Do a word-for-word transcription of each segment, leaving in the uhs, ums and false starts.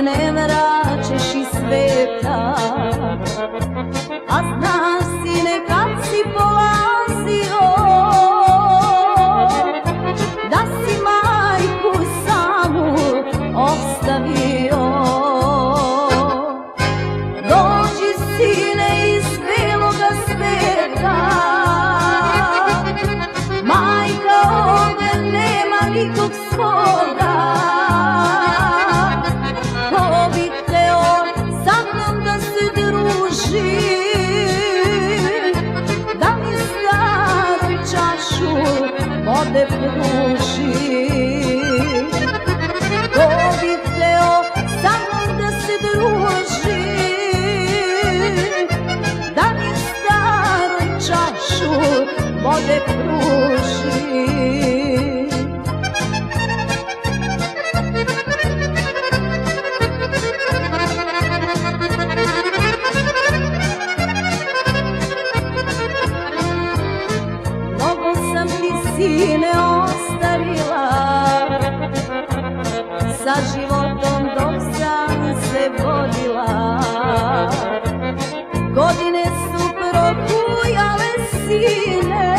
ne vraćaš iz sveta. A znaš sine kad si polazio da si majku samu ostavio. Dođi sine iz beloga sveta, majka ovde nema nikog svoga. Ko bi hteo sa mnom da se druži, da mi staru čašu vode pruži. Ko bi hteo sa mnom da se druži, da mi staru čašu vode pruži. Sine ostarila sa životom dok sam se vodila. Godine su prohujale sine,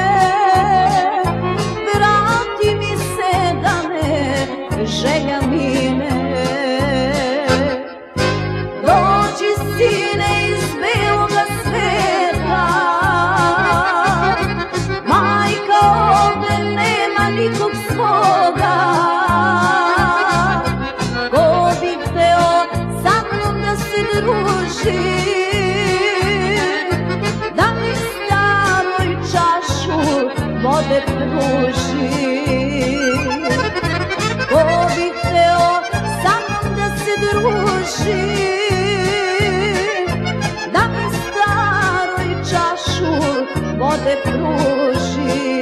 vrati mi se da me želja mine. Dođi sine iz beloga sveta, ovde nema nikog svoga. Ko bi hteo sa mnom da se druži, da mi staroj čašu vode pruži. Ko bi hteo sa mnom da se druži, da mi staroj čašu vode pruži.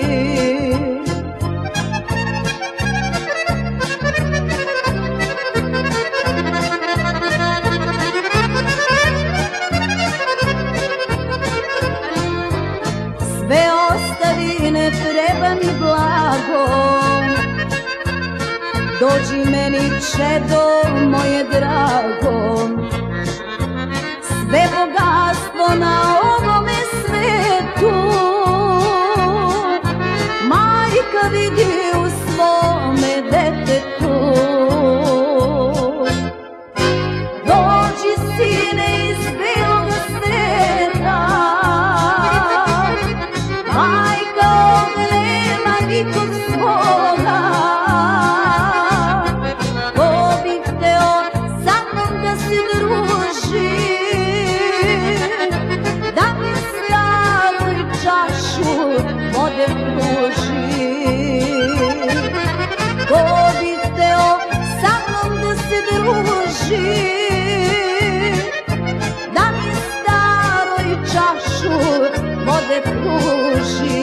Sve ostavi, ne treba mi blago, dođi meni čedo moje drago. Sve bogatstvo na ovome svetu majka vidi u svome detetu. Dođi sine iz beloga sveta, majka ovde nema nikog svoga. Ko bi hteo sa mnom da se druži, da mi staroj čašu vode pruži. Ko bi hteo sa mnom da se druži, da mi staroj čašu vode pruži.